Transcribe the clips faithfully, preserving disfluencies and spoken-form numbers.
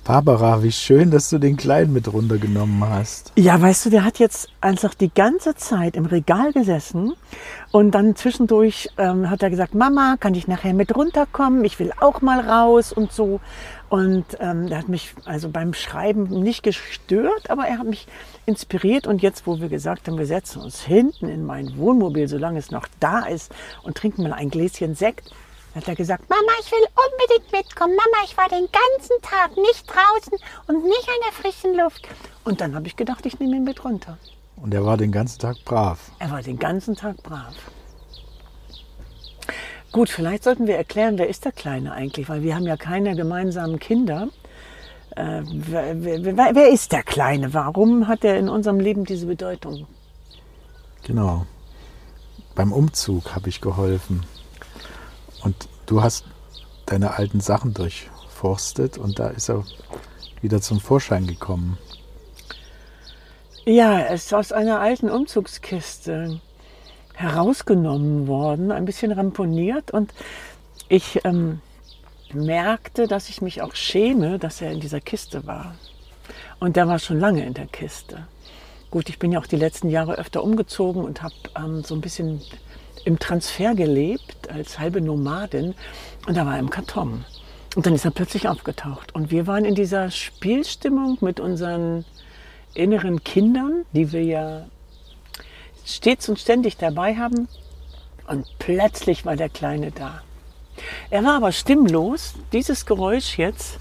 Barbara, wie schön, dass du den Kleinen mit runtergenommen hast. Ja, weißt du, der hat jetzt einfach die ganze Zeit im Regal gesessen und dann zwischendurch ähm, hat er gesagt, Mama, kann ich nachher mit runterkommen? Ich will auch mal raus und so. Und ähm, er hat mich also beim Schreiben nicht gestört, aber er hat mich inspiriert. Und jetzt, wo wir gesagt haben, wir setzen uns hinten in mein Wohnmobil, solange es noch da ist, und trinken mal ein Gläschen Sekt, hat er gesagt, Mama, ich will unbedingt mitkommen. Mama, ich war den ganzen Tag nicht draußen und nicht an der frischen Luft. Und dann habe ich gedacht, ich nehme ihn mit runter. Und er war den ganzen Tag brav. Er war den ganzen Tag brav. Gut, vielleicht sollten wir erklären, wer ist der Kleine eigentlich, weil wir haben ja keine gemeinsamen Kinder. Äh, wer, wer, wer ist der Kleine? Warum hat er in unserem Leben diese Bedeutung? Genau. Beim Umzug habe ich geholfen. Und du hast deine alten Sachen durchforstet und da ist er wieder zum Vorschein gekommen. Ja, er ist aus einer alten Umzugskiste herausgenommen worden, ein bisschen ramponiert. Und ich ähm, merkte, dass ich mich auch schäme, dass er in dieser Kiste war. Und der war schon lange in der Kiste. Gut, ich bin ja auch die letzten Jahre öfter umgezogen und habe ähm, so ein bisschen im Transfer gelebt, als halbe Nomadin, und da war er im Karton. Und dann ist er plötzlich aufgetaucht. Und wir waren in dieser Spielstimmung mit unseren inneren Kindern, die wir ja stets und ständig dabei haben. Und plötzlich war der Kleine da. Er war aber stimmlos. Dieses Geräusch jetzt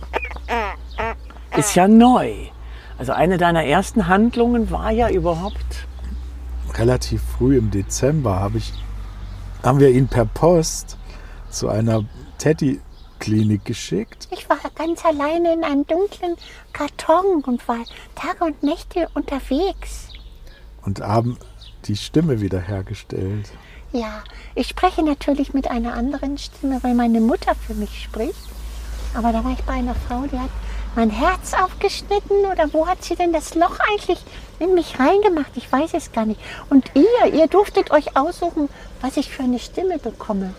ist ja neu. Also eine deiner ersten Handlungen war ja überhaupt... Relativ früh im Dezember habe ich, haben wir ihn per Post zu einer Teddy-Klinik geschickt. Ich war ganz alleine in einem dunklen Karton und war Tage und Nächte unterwegs. Und haben die Stimme wiederhergestellt. Ja, ich spreche natürlich mit einer anderen Stimme, weil meine Mutter für mich spricht. Aber da war ich bei einer Frau, die hat mein Herz aufgeschnitten, oder wo hat sie denn das Loch eigentlich in mich reingemacht? Ich weiß es gar nicht. Und ihr, ihr durftet euch aussuchen, was ich für eine Stimme bekomme.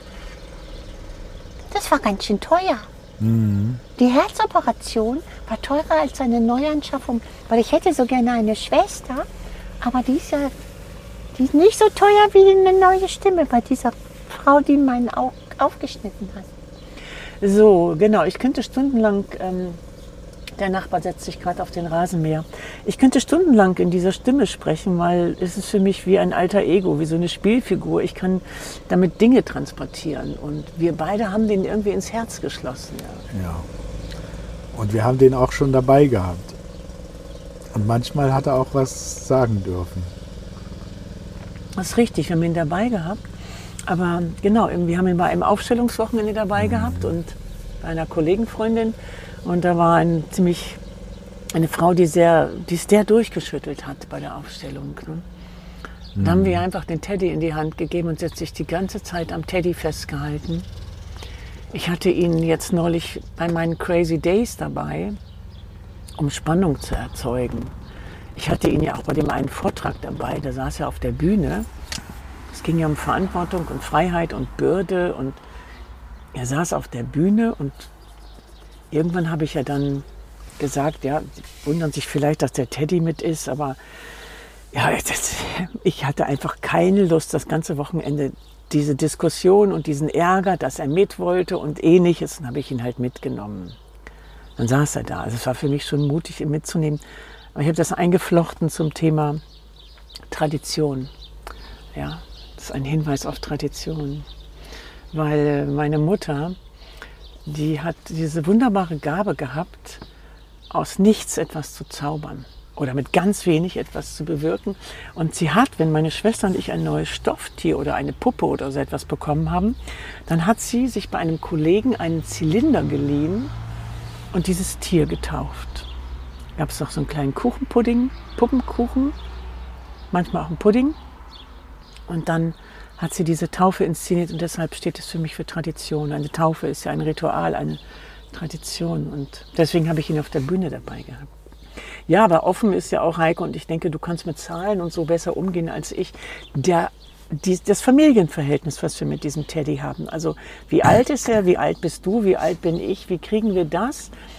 Das war ganz schön teuer. Mhm. Die Herzoperation war teurer als eine Neuanschaffung, weil ich hätte so gerne eine Schwester, aber die ist ja die ist nicht so teuer wie eine neue Stimme bei dieser Frau, die meinen Auge aufgeschnitten hat. So, genau, ich könnte stundenlang... Ähm Der Nachbar setzt sich gerade auf den Rasenmäher. Ich könnte stundenlang in dieser Stimme sprechen, weil es ist für mich wie ein alter Ego, wie so eine Spielfigur. Ich kann damit Dinge transportieren. Und wir beide haben den irgendwie ins Herz geschlossen. Ja. Ja. Und wir haben den auch schon dabei gehabt. Und manchmal hat er auch was sagen dürfen. Das ist richtig, wir haben ihn dabei gehabt. Aber genau, wir haben ihn bei einem Aufstellungswochenende dabei mhm. gehabt und bei einer Kollegenfreundin. Und da war ein ziemlich, eine Frau, die sehr, die es sehr durchgeschüttelt hat bei der Aufstellung. Ne? Mhm. Da haben wir einfach den Teddy in die Hand gegeben und sie hat sich die ganze Zeit am Teddy festgehalten. Ich hatte ihn jetzt neulich bei meinen Crazy Days dabei, um Spannung zu erzeugen. Ich hatte ihn ja auch bei dem einen Vortrag dabei, da saß er auf der Bühne. Es ging ja um Verantwortung und Freiheit und Bürde und er saß auf der Bühne und irgendwann habe ich ja dann gesagt, ja, Sie wundern sich vielleicht, dass der Teddy mit ist, aber ja, das, ich hatte einfach keine Lust, das ganze Wochenende diese Diskussion und diesen Ärger, dass er mit wollte und ähnliches, dann habe ich ihn halt mitgenommen. Dann saß er da. Also es war für mich schon mutig, ihn mitzunehmen. Aber ich habe das eingeflochten zum Thema Tradition. Ja, das ist ein Hinweis auf Tradition. Weil meine Mutter, die hat diese wunderbare Gabe gehabt, aus nichts etwas zu zaubern oder mit ganz wenig etwas zu bewirken. Und sie hat, wenn meine Schwester und ich ein neues Stofftier oder eine Puppe oder so etwas bekommen haben, dann hat sie sich bei einem Kollegen einen Zylinder geliehen und dieses Tier getauft. Da gab es noch so einen kleinen Kuchenpudding, Puppenkuchen, manchmal auch einen Pudding. Und dann hat sie diese Taufe inszeniert und deshalb steht es für mich für Tradition. Eine Taufe ist ja ein Ritual, eine Tradition und deswegen habe ich ihn auf der Bühne dabei gehabt. Ja, aber offen ist ja auch Heike und ich denke, du kannst mit Zahlen und so besser umgehen als ich. Der, die, das Familienverhältnis, was wir mit diesem Teddy haben. Also wie alt ist er, wie alt bist du, wie alt bin ich, wie kriegen wir das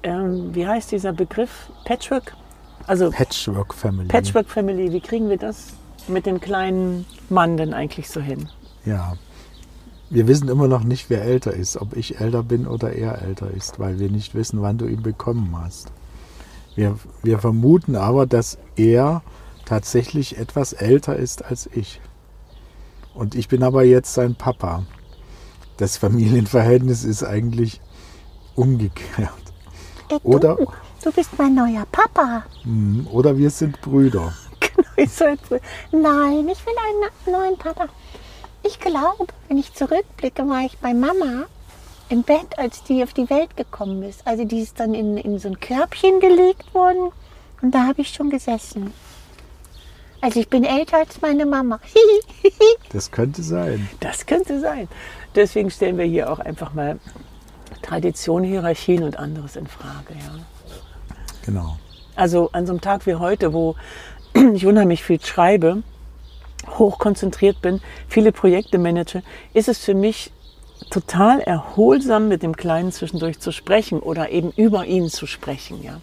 ähm, wie heißt dieser Begriff? Patchwork? Also Patchwork Family. Patchwork Family, wie kriegen wir das mit dem kleinen Mann denn eigentlich so hin? Ja. Wir wissen immer noch nicht, wer älter ist, ob ich älter bin oder er älter ist, weil wir nicht wissen, wann du ihn bekommen hast. Wir, wir vermuten aber, dass er tatsächlich etwas älter ist als ich. Und ich bin aber jetzt sein Papa. Das Familienverhältnis ist eigentlich umgekehrt. Ey, du, Oder, du bist mein neuer Papa. mh, oder wir sind Brüder. Genau, ich soll, Nein, ich will einen neuen Papa. Ich glaube, wenn ich zurückblicke, war ich bei Mama im Bett, als die auf die Welt gekommen ist. Also die ist dann in, in so ein Körbchen gelegt worden und da habe ich schon gesessen. Also ich bin älter als meine Mama. Das könnte sein. das könnte sein. Deswegen stellen wir hier auch einfach mal Tradition, Hierarchien und anderes in Frage. Ja. Genau. Also an so einem Tag wie heute, wo ich unheimlich viel schreibe, hochkonzentriert bin, viele Projekte manage, ist es für mich total erholsam, mit dem Kleinen zwischendurch zu sprechen oder eben über ihn zu sprechen. Ja.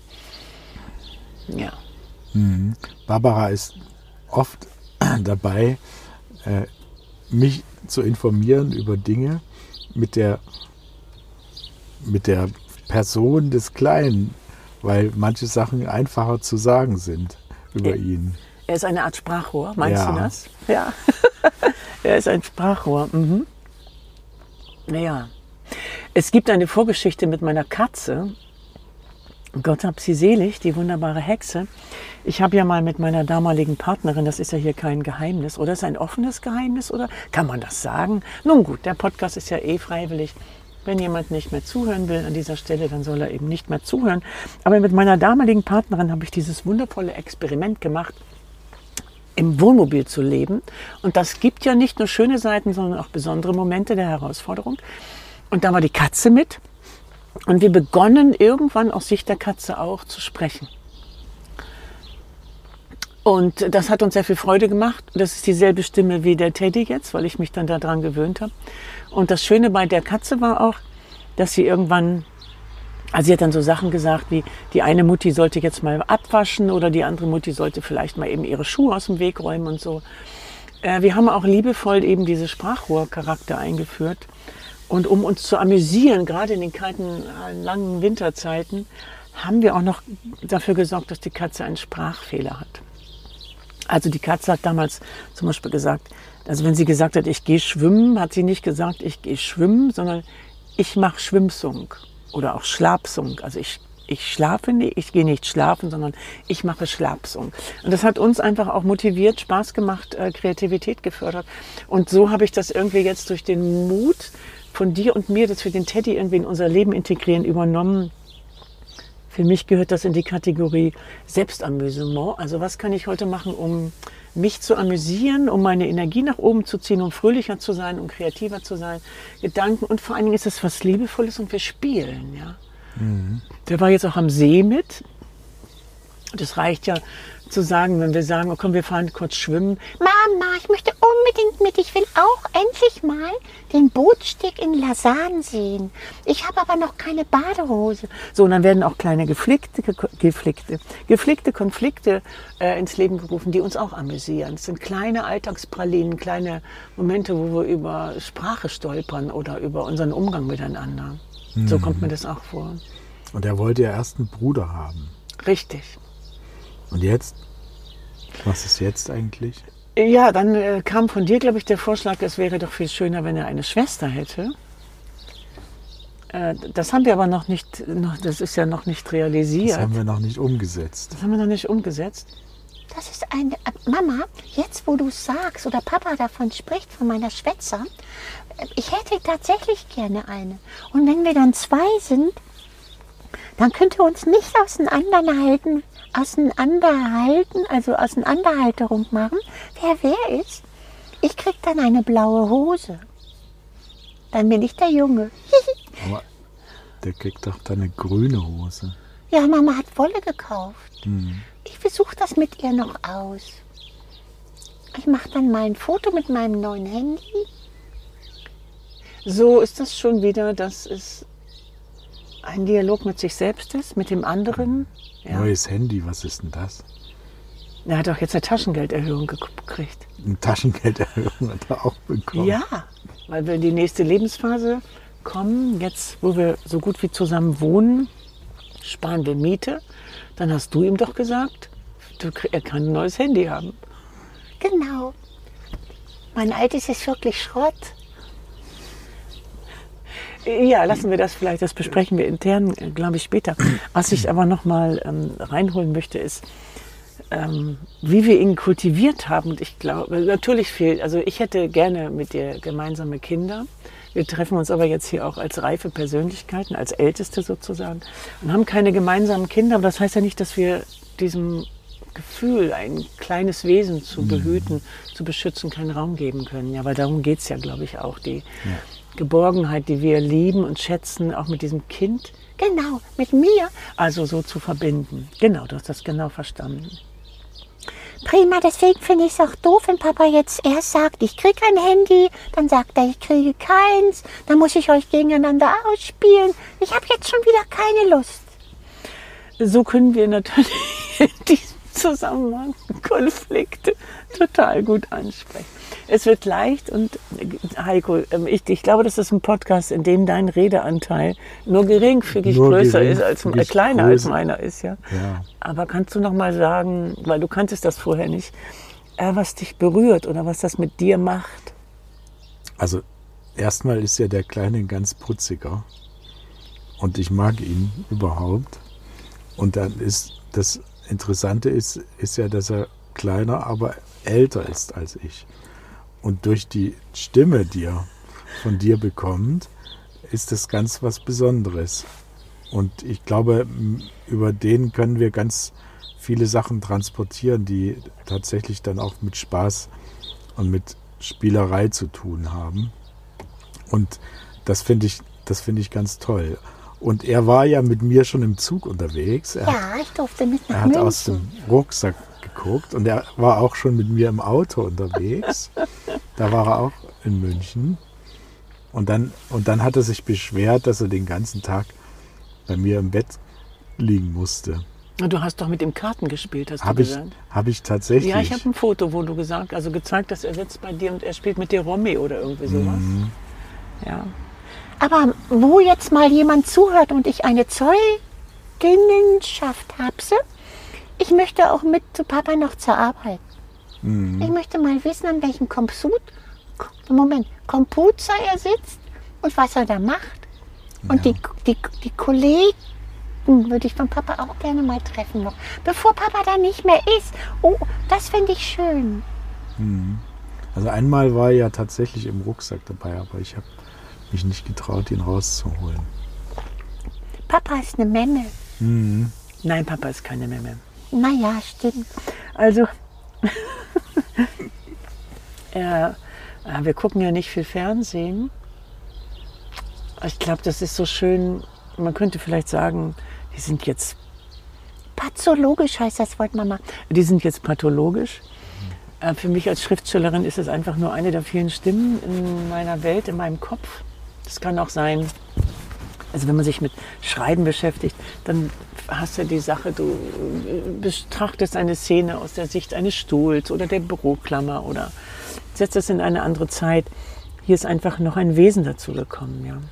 Ja. Mhm. Barbara ist oft dabei, äh, mich zu informieren über Dinge mit der, mit der Person des Kleinen, weil manche Sachen einfacher zu sagen sind über Ja. ihn. Er ist eine Art Sprachrohr, meinst Ja. du das? Ja. Er ist ein Sprachrohr. Mhm. Naja. Es gibt eine Vorgeschichte mit meiner Katze. Gott hab sie selig, die wunderbare Hexe. Ich habe ja mal mit meiner damaligen Partnerin, das ist ja hier kein Geheimnis, oder ist ein offenes Geheimnis, oder kann man das sagen? Nun gut, der Podcast ist ja eh freiwillig. Wenn jemand nicht mehr zuhören will an dieser Stelle, dann soll er eben nicht mehr zuhören. Aber mit meiner damaligen Partnerin habe ich dieses wundervolle Experiment gemacht, im Wohnmobil zu leben. Und das gibt ja nicht nur schöne Seiten, sondern auch besondere Momente der Herausforderung. Und da war die Katze mit. Und wir begonnen irgendwann aus Sicht der Katze auch zu sprechen. Und das hat uns sehr viel Freude gemacht. Das ist dieselbe Stimme wie der Teddy jetzt, weil ich mich dann daran gewöhnt habe. Und das Schöne bei der Katze war auch, dass sie irgendwann, also sie hat dann so Sachen gesagt wie, die eine Mutti sollte jetzt mal abwaschen oder die andere Mutti sollte vielleicht mal eben ihre Schuhe aus dem Weg räumen und so. Äh, wir haben auch liebevoll eben diese Sprachrohrcharakter eingeführt. Und um uns zu amüsieren, gerade in den kalten, langen Winterzeiten, haben wir auch noch dafür gesorgt, dass die Katze einen Sprachfehler hat. Also die Katze hat damals zum Beispiel gesagt, also wenn sie gesagt hat, ich gehe schwimmen, hat sie nicht gesagt, ich gehe schwimmen, sondern ich mache Schwimmsung oder auch Schlafsung. Also ich, ich schlafe nicht, ich gehe nicht schlafen, sondern ich mache Schlafsung. Und das hat uns einfach auch motiviert, Spaß gemacht, äh, Kreativität gefördert. Und so habe ich das irgendwie jetzt durch den Mut von dir und mir, dass wir den Teddy irgendwie in unser Leben integrieren, übernommen. Für mich gehört das in die Kategorie Selbstamüsement. Also was kann ich heute machen, um mich zu amüsieren, um meine Energie nach oben zu ziehen, um fröhlicher zu sein, um kreativer zu sein, Gedanken. Und vor allen Dingen ist es was Liebevolles und wir spielen. Ja. Mhm. Der war jetzt auch am See mit. Das reicht ja zu sagen, wenn wir sagen, oh komm, wir fahren kurz schwimmen. Mama, ich möchte unbedingt mit. Ich will auch endlich mal den Bootsteg in Lausanne sehen. Ich habe aber noch keine Badehose. So, und dann werden auch kleine geflickte, geflickte, geflickte Konflikte äh, ins Leben gerufen, die uns auch amüsieren. Es sind kleine Alltagspralinen, kleine Momente, wo wir über Sprache stolpern oder über unseren Umgang miteinander. Mhm. So kommt mir das auch vor. Und er wollte ja erst einen Bruder haben. Richtig. Und jetzt? Was ist jetzt eigentlich? Ja, dann äh, kam von dir, glaube ich, der Vorschlag, es wäre doch viel schöner, wenn er eine Schwester hätte. Äh, das haben wir aber noch nicht, noch, das ist ja noch nicht realisiert. Das haben wir noch nicht umgesetzt. Das haben wir noch nicht umgesetzt. Das ist eine... Äh, Mama, jetzt wo du es sagst oder Papa davon spricht, von meiner Schwester, äh, ich hätte tatsächlich gerne eine. Und wenn wir dann zwei sind, dann könnt ihr uns nicht auseinanderhalten, auseinanderhalten, also Auseinanderhalterung machen, wer wer ist. Ich krieg dann eine blaue Hose. Dann bin ich der Junge. Aber der kriegt doch dann eine grüne Hose. Ja, Mama hat Wolle gekauft. Hm. Ich versuche das mit ihr noch aus. Ich mache dann mal ein Foto mit meinem neuen Handy. So ist das schon wieder, das ist... ein Dialog mit sich selbst ist, mit dem anderen. Ja. Neues Handy, was ist denn das? Er hat auch jetzt eine Taschengelderhöhung gekriegt. Eine Taschengelderhöhung hat er auch bekommen. Ja, weil wir in die nächste Lebensphase kommen, jetzt wo wir so gut wie zusammen wohnen, sparen wir Miete. Dann hast du ihm doch gesagt, du, er kann ein neues Handy haben. Genau. Mein altes ist wirklich Schrott. Ja, lassen wir das vielleicht, das besprechen wir intern, glaube ich, später. Was ich aber noch mal ähm, reinholen möchte, ist, ähm, wie wir ihn kultiviert haben. Und ich glaube, natürlich fehlt, also ich hätte gerne mit dir gemeinsame Kinder. Wir treffen uns aber jetzt hier auch als reife Persönlichkeiten, als Älteste sozusagen, und haben keine gemeinsamen Kinder. Aber das heißt ja nicht, dass wir diesem Gefühl, ein kleines Wesen zu behüten, mhm. zu beschützen, keinen Raum geben können. Ja, weil darum geht es ja, glaube ich, auch. Die ja. Geborgenheit, die wir lieben und schätzen, auch mit diesem Kind. Genau, mit mir. Also so zu verbinden. Genau, du hast das genau verstanden. Prima, deswegen finde ich es auch doof, wenn Papa jetzt erst sagt, ich kriege ein Handy, dann sagt er, ich kriege keins, dann muss ich euch gegeneinander ausspielen. Ich habe jetzt schon wieder keine Lust. So können wir natürlich in diesem Zusammenhang Konflikte total gut ansprechen. Es wird leicht und Heiko, ich, ich glaube, das ist ein Podcast, in dem dein Redeanteil nur geringfügig nur größer ist, als äh, kleiner größer. als meiner ist. Ja. ja. Aber kannst du noch mal sagen, weil du kanntest das vorher nicht, äh, was dich berührt oder was das mit dir macht? Also erstmal ist ja der Kleine ein ganz putziger und ich mag ihn überhaupt. Und dann ist das Interessante ist, ist ja, dass er kleiner, aber älter ist als ich. Und durch die Stimme, die er von dir bekommt, ist das ganz was Besonderes. Und ich glaube, über den können wir ganz viele Sachen transportieren, die tatsächlich dann auch mit Spaß und mit Spielerei zu tun haben. Und das finde ich, das finde ich ganz toll. Und er war ja mit mir schon im Zug unterwegs. Er ja, hat, ich durfte mit nach Er hat München. aus dem Rucksack geguckt und er war auch schon mit mir im Auto unterwegs. Da war er auch in München. Und dann, und dann hat er sich beschwert, dass er den ganzen Tag bei mir im Bett liegen musste. Du hast doch mit dem Karten gespielt, hast hab du ich, gesagt. Habe ich tatsächlich. Ja, ich habe ein Foto, wo du gesagt, also gezeigt, dass er sitzt bei dir und er spielt mit dir Romy oder irgendwie sowas. Mhm. Ja. Aber wo jetzt mal jemand zuhört und ich eine Zeugenschaft habe, ich möchte auch mit zu Papa noch zur Arbeit. Mhm. Ich möchte mal wissen, an welchem Comput, Moment, Computer er sitzt und was er da macht. Und ja. die, die, die Kollegen würde ich von Papa auch gerne mal treffen noch, bevor Papa da nicht mehr ist. Oh, das finde ich schön. Mhm. Also einmal war er ja tatsächlich im Rucksack dabei, aber ich habe mich nicht getraut, ihn rauszuholen. Papa ist eine Memme. Mhm. Nein, Papa ist keine Memme. Naja, stimmt. Also, ja, wir gucken ja nicht viel Fernsehen. Ich glaube, das ist so schön, man könnte vielleicht sagen, die sind jetzt... Pathologisch heißt das Wort, Mama. Die sind jetzt pathologisch. Mhm. Für mich als Schriftstellerin ist es einfach nur eine der vielen Stimmen in meiner Welt, in meinem Kopf. Das kann auch sein, also wenn man sich mit Schreiben beschäftigt, dann hast du die Sache, du betrachtest eine Szene aus der Sicht eines Stuhls oder der Büroklammer oder setzt es in eine andere Zeit. Hier ist einfach noch ein Wesen dazu gekommen, ja.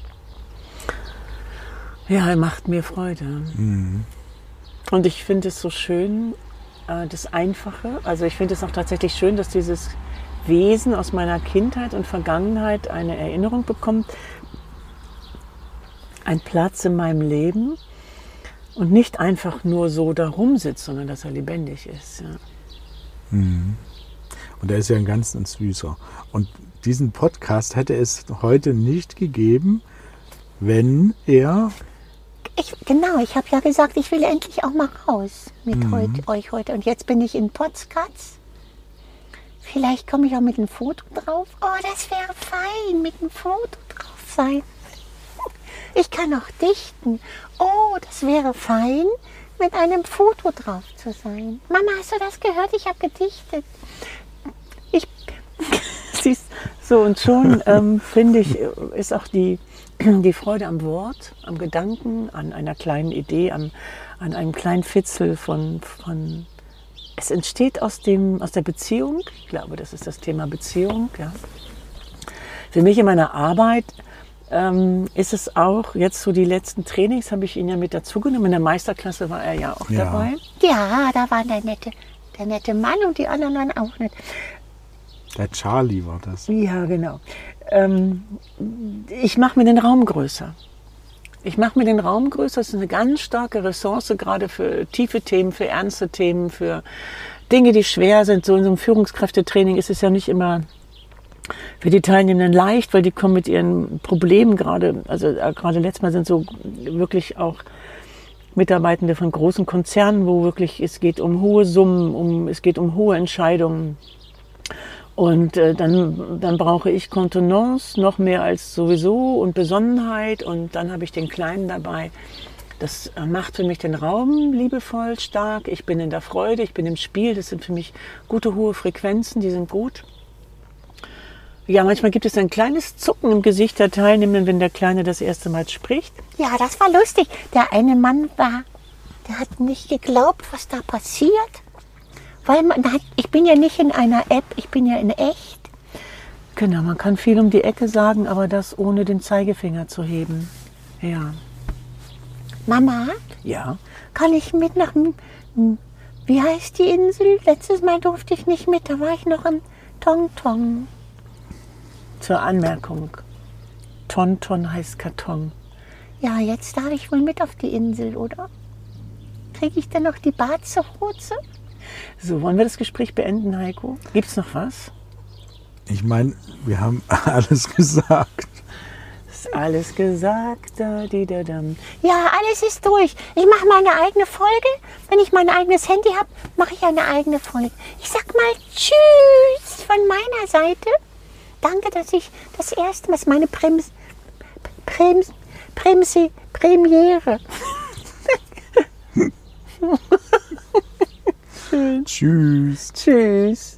Ja, er macht mir Freude. Mhm. Und ich finde es so schön, das Einfache. Also ich finde es auch tatsächlich schön, dass dieses Wesen aus meiner Kindheit und Vergangenheit eine Erinnerung bekommt, einen Platz in meinem Leben und nicht einfach nur so da rumsitzt, sondern dass er lebendig ist. Ja. Mhm. Und er ist ja ein ganz ein süßer. Und diesen Podcast hätte es heute nicht gegeben, wenn er... Ich, genau, ich habe ja gesagt, ich will endlich auch mal raus mit mhm. heut, euch heute. Und jetzt bin ich in Potsdam. Vielleicht komme ich auch mit einem Foto drauf. Oh, das wäre fein, mit einem Foto drauf sein. Ich kann auch dichten. Oh, das wäre fein, mit einem Foto drauf zu sein. Mama, hast du das gehört? Ich habe gedichtet. Ich, siehst, so und schon ähm, finde ich, ist auch die die Freude am Wort, am Gedanken, an einer kleinen Idee, an, an einem kleinen Fitzel von, von... Es entsteht aus, dem, aus der Beziehung. Ich glaube, das ist das Thema Beziehung. Ja. Für mich in meiner Arbeit ähm, ist es auch, jetzt so die letzten Trainings habe ich ihn ja mit dazugenommen. In der Meisterklasse war er ja auch Ja. dabei. Ja, da war der nette, der nette Mann und die anderen waren auch nett. Der Charlie war das. Ja, genau. Ähm, ich mache mir den Raum größer. Ich mache mir den Raum größer. Das ist eine ganz starke Ressource, gerade für tiefe Themen, für ernste Themen, für Dinge, die schwer sind. So in so einem Führungskräftetraining ist es ja nicht immer für die Teilnehmenden leicht, weil die kommen mit ihren Problemen gerade, also äh, gerade letztes Mal sind so wirklich auch Mitarbeitende von großen Konzernen, wo wirklich es geht um hohe Summen, um, es geht um hohe Entscheidungen. Und äh, dann, dann brauche ich Kontenance noch mehr als sowieso und Besonnenheit. Und dann habe ich den Kleinen dabei. Das äh, macht für mich den Raum liebevoll, stark. Ich bin in der Freude, ich bin im Spiel. Das sind für mich gute, hohe Frequenzen, die sind gut. Ja, manchmal gibt es ein kleines Zucken im Gesicht der Teilnehmenden, wenn der Kleine das erste Mal spricht. Ja, das war lustig. Der eine Mann war, der hat nicht geglaubt, was da passiert. Weil man hat, ich bin ja nicht in einer App, ich bin ja in echt. Genau, man kann viel um die Ecke sagen, aber das ohne den Zeigefinger zu heben. Ja. Mama, Ja. kann ich mit nach, wie heißt die Insel? Letztes Mal durfte ich nicht mit, da war ich noch im Tong-Tong. Zur Anmerkung. Tonton heißt Karton. Ja, jetzt darf ich wohl mit auf die Insel, oder? Kriege ich dann noch die Barzehose? So, wollen wir das Gespräch beenden, Heiko? Gibt's noch was? Ich meine, wir haben alles gesagt. Ist alles gesagt. Da, di, da, dam. Ja, alles ist durch. Ich mache meine eigene Folge. Wenn ich mein eigenes Handy habe, mache ich eine eigene Folge. Ich sag mal Tschüss von meiner Seite. Danke, dass ich das erste Mal, das ist meine Brems, Brems, Bremse, Premiere. Tschüss. Tschüss.